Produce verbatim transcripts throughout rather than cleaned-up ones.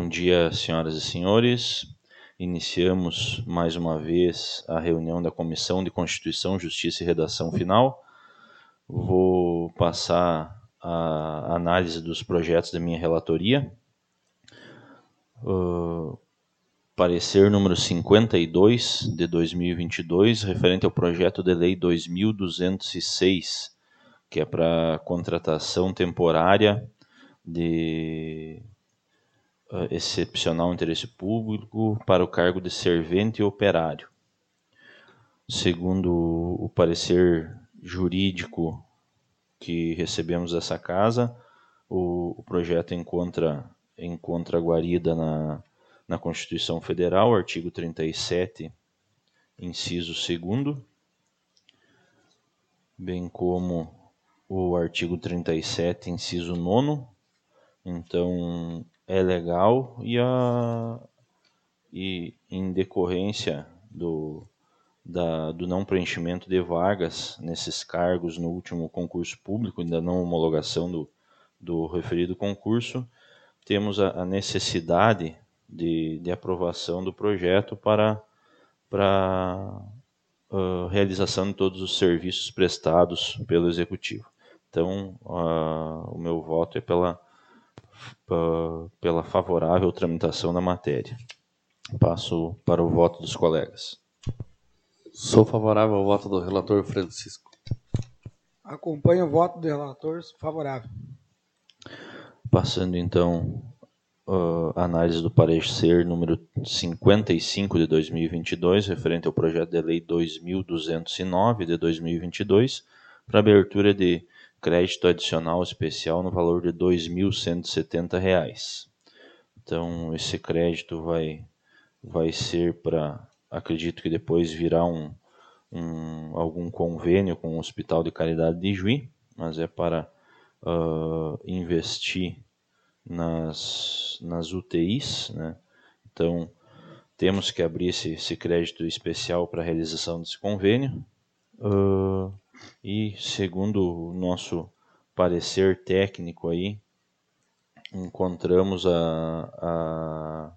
dia, senhoras e senhores. Iniciamos mais uma vez a reunião da Comissão de Constituição, Justiça e Redação Final. Vou passar a análise dos projetos da minha relatoria. Uh, parecer número cinquenta e dois de dois mil e vinte e dois, referente ao projeto de lei dois mil duzentos e seis, que é para contratação temporária de uh, excepcional interesse público para o cargo de servente e operário. Segundo o parecer jurídico que recebemos dessa casa, o, o projeto encontra, encontra guarida na, na Constituição Federal, artigo trinta e sete, inciso segundo, bem como o artigo trinta e sete, inciso nono. Então, é legal e, a, e em decorrência do, da, do não preenchimento de vagas nesses cargos no último concurso público, ainda não homologação do, do referido concurso, temos a, a necessidade de, de aprovação do projeto para, para uh, realização de todos os serviços prestados pelo Executivo. Então, uh, o meu voto é pela, uh, pela favorável tramitação da matéria. Passo para o voto dos colegas. Sou favorável ao voto do relator Francisco. Acompanho o voto do relator, favorável. Passando então a análise do parecer número cinquenta e cinco de dois mil e vinte e dois, referente ao projeto de lei dois mil duzentos e nove de dois mil e vinte e dois, para abertura de crédito adicional especial no valor de dois mil cento e setenta reais. Então, esse crédito vai, vai ser para, acredito que depois virá um, um, algum convênio com o Hospital de Caridade de Juí, mas é para uh, investir nas, nas U T Is, né? Então, temos que abrir esse, esse crédito especial para a realização desse convênio. Uh, e, segundo o nosso parecer técnico aí, encontramos a, a,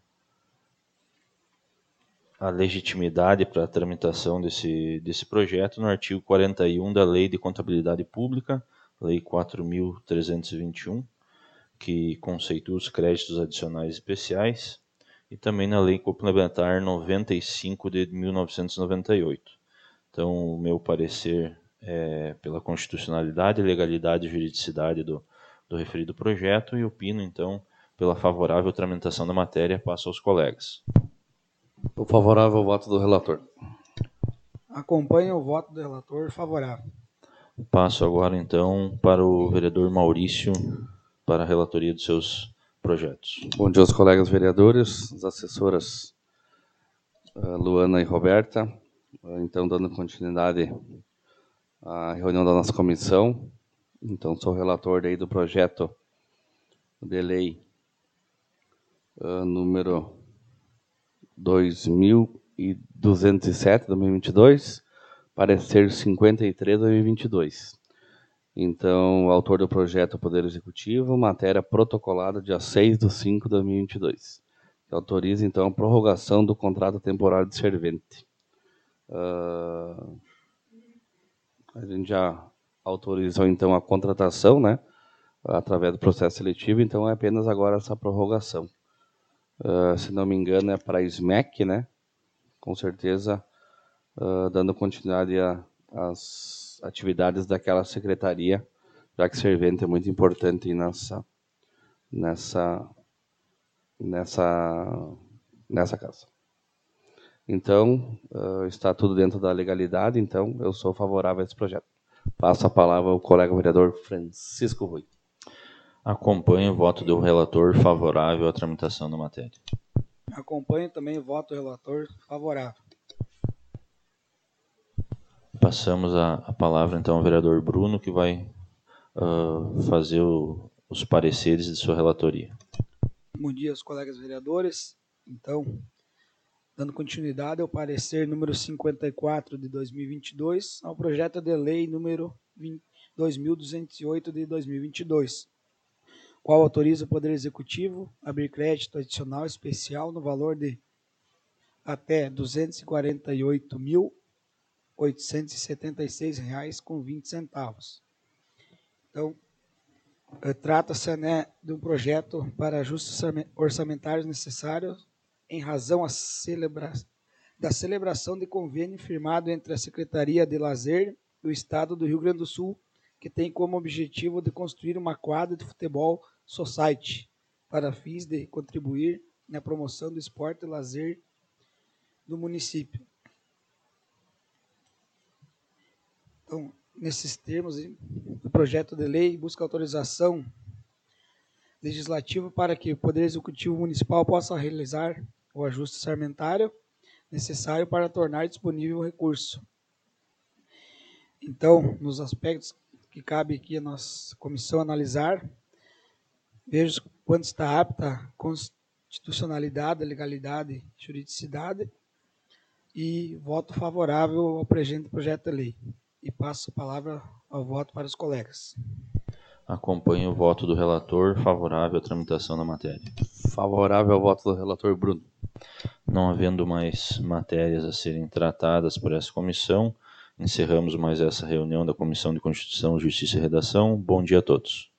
a legitimidade para a tramitação desse, desse projeto no artigo quarenta e um da Lei de Contabilidade Pública, Lei quatro mil trezentos e vinte e um, que conceitua os créditos adicionais especiais, e também na Lei Complementar noventa e cinco de mil novecentos e noventa e oito. Então, o meu parecer é pela constitucionalidade, legalidade e juridicidade do, do referido projeto, e opino, então, pela favorável tramitação da matéria. Passo aos colegas. Sou favorável ao voto do relator. Acompanho o voto do relator, favorável. Passo agora, então, para o vereador Maurício, para a relatoria dos seus projetos. Bom dia aos colegas vereadores, as assessoras uh, Luana e Roberta. Uh, então, dando continuidade à reunião da nossa comissão. Então, sou relator daí do projeto de lei uh, número dois mil duzentos e sete de dois mil e vinte e dois, parecer cinquenta e três de dois mil e vinte e dois. Então, o autor do projeto é o Poder Executivo, matéria protocolada dia seis de cinco de dois mil e vinte e dois, que autoriza, então, a prorrogação do contrato temporário de servente. Uh, a gente já autorizou, então, a contratação, né, através do processo seletivo, então é apenas agora essa prorrogação. Uh, se não me engano, é para a S M E C, né, com certeza, uh, dando continuidade às atividades daquela secretaria, já que servente é muito importante nessa, nessa, nessa, nessa casa. Então, uh, está tudo dentro da legalidade, então eu sou favorável a esse projeto. Passo a palavra ao colega vereador Francisco Rui. Acompanho o voto do relator favorável à tramitação da matéria. Acompanho também o voto do relator favorável. Passamos a, a palavra, então, ao vereador Bruno, que vai uh, fazer o, os pareceres de sua relatoria. Bom dia aos colegas vereadores. Então, dando continuidade ao parecer número cinquenta e quatro de dois mil e vinte e dois, ao projeto de lei número dois mil duzentos e oito de dois mil e vinte e dois. qual autoriza o Poder Executivo a abrir crédito adicional especial no valor de até duzentos e quarenta e oito mil, oitocentos e setenta e seis reais com vinte centavos. Então, trata-se, né, de um projeto para ajustes orçamentários necessários em razão a celebra da celebração de convênio firmado entre a Secretaria de Lazer do Estado do Rio Grande do Sul, que tem como objetivo de construir uma quadra de futebol society para fins de contribuir na promoção do esporte e lazer do município. Então, nesses termos, o projeto de lei busca autorização legislativa para que o Poder Executivo Municipal possa realizar o ajuste orçamentário necessário para tornar disponível o recurso. Então, nos aspectos que cabe aqui a nossa comissão analisar, veja quanto está apta a constitucionalidade, legalidade e juridicidade, e voto favorável ao presente projeto de lei. E passo a palavra ao voto para os colegas. Acompanho o voto do relator, favorável à tramitação da matéria. Favorável ao voto do relator Bruno. Não havendo mais matérias a serem tratadas por essa comissão, encerramos mais essa reunião da Comissão de Constituição, Justiça e Redação. Bom dia a todos.